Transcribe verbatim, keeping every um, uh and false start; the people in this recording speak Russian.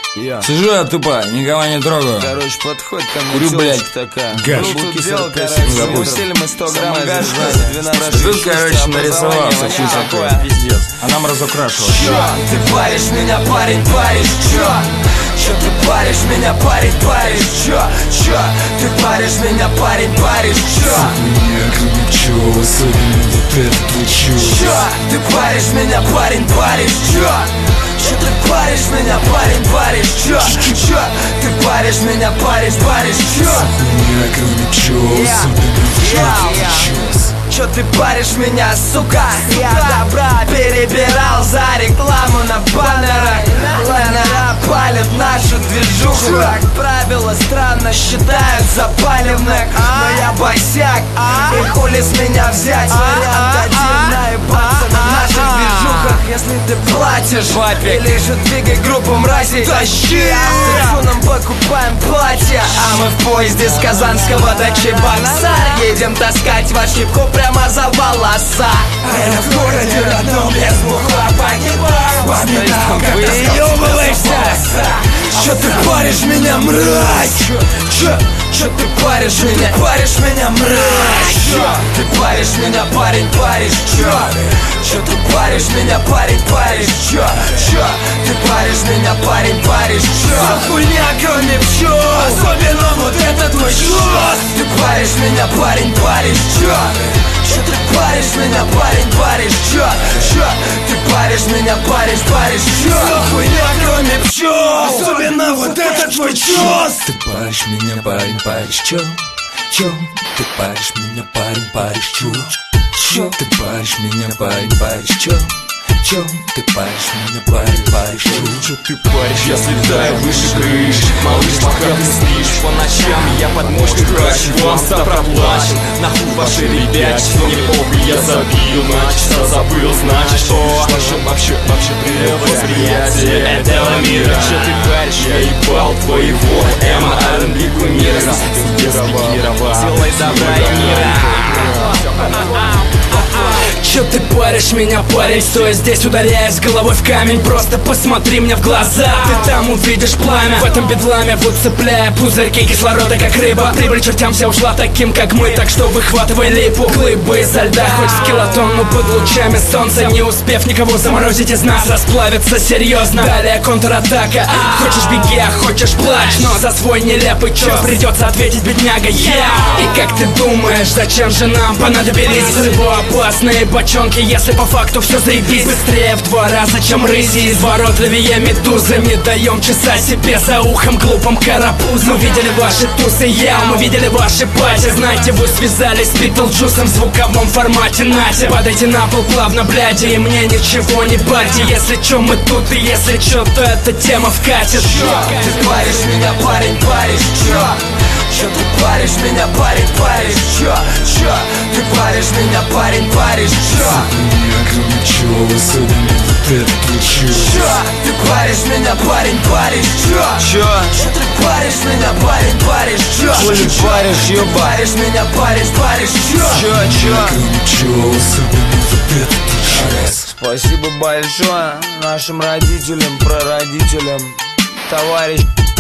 Я. Сижу я тупо, никого не трогаю. Короче, подходит ко мне курю, блядь, такая. гаш. Ну, тут дело, короче, Запустим. усилим мы сто грамм гаш, Тут, короче, нарисовал совсем такое, пиздец. А нам разукрашивал. Чё, ты паришь меня, парень, паришь, чё? Чё ты паришь меня, парень, паришь, чё? Чё, ты паришь меня, парень, паришь, чё? Меня кроме чё, особенно вот этот вот чё. Чё, ты паришь меня, парень, паришь, чё? Чё ты паришь меня, парень, паришь, чё? Чё, ты паришь меня, паришь, паришь, чё? Меня кроме чё, особенно вот этот вот чё. Чё ты паришь меня, сука? Я добра перебирал за рекламу на баннерах. Ленера палят нашу движуху. Как правило, странно считают запаленных. Но я босяк, и хули с меня взять? Вариант один, наебаться на наших движухах. Если ты платишь, или же двигай группу мразей, тащи. С нам покупаем платья, а мы в поезде с Казанского до Чебоксар едем таскать вашу кипку прямо за волоса. А я в городе родном без бухла погибал. Вспоминал, как Выебываешься. Чё ты паришь меня, мразь? Чё, чё ты паришь меня, паришь меня, мразь? Чё ты паришь меня, парень, паришь? Чё, чё ты паришь меня, парень, паришь? Чё, чё ты паришь меня, парень, паришь? Чё, вся хуйня, кроме пчёл, особенно вот этот твой чёс. Ты паришь меня, парень, паришь? Чё, чё ты паришь меня, парень, паришь? Чё, чё ты паришь меня, паришь, паришь? Чё, вся хуйня, кроме пчёл, особенно вот этот твой чёс. Ты паришь меня, парень, паришь, чё? Чё? Ты паришь меня, парень, паришь, чё? Чё? Ты паришь меня, парень, паришь, чё? Чё? Ты паришь меня, парень, паришь, чё? Чё ты паришь? Я слетаю выше крыш. Малыш, пока ты спишь по ночам, я под мощный храч. Вам ста проплачен, нахуй ваши ребят. Что не похуй, я забил, начисто забыл, значит, что вообще, вообще, вообще восприятие этого мира. Чё ты паришь? Я ебал твоего эмо, ар энд би кумира. Делай добра и мира. Чё ты паришь меня, парень, стоя здесь, ударяясь головой в камень. Просто посмотри мне в глаза, ты там увидишь пламя. В этом бедламе, вот цепляя пузырьки кислорода, как рыба. Прибыль чертям вся ушла таким, как мы, так что выхватывай липу. Глыбы изо льда, хоть в килотон, но под лучами солнца. Не успев никого заморозить из нас, расплавиться серьезно. Далее контратака, хочешь беги, а хочешь плачь. Но за свой нелепый чёс придется ответить, бедняга, yeah. И как ты думаешь, зачем же нам понадобились взрывоопасные бочонки, если по факту все заебись? Быстрее в два раза, чем рыси, изворотливее медузы. Не даем часа себе за ухом глупым карапузом. Мы видели ваши тусы, я, мы видели ваши пати. Знаете, вы связались с Битлджусом в звуковом формате. Нате, падайте на пол плавно, бляди, и мне ничего не парьте. Если чё, мы тут, и если чё, то эта тема вкатит. Чё ты паришь меня, парень, паришь? Чё? Чё ты паришь меня, парень, паришь? Чё? Чё ты паришь меня, парень, паришь? Чё? Меня кроме чё, особенно вот этот вот чё. Чё ты паришь меня, парень, паришь? Чё? Чё? Чё ты паришь меня, парень, паришь? Чё? Хули паришь, ёба? Паришь меня, паришь, паришь? Чё? Чё? Чё? Кроме чё, особенно вот этот вот чё. Спасибо большое нашим родителям, прародителям, товарищ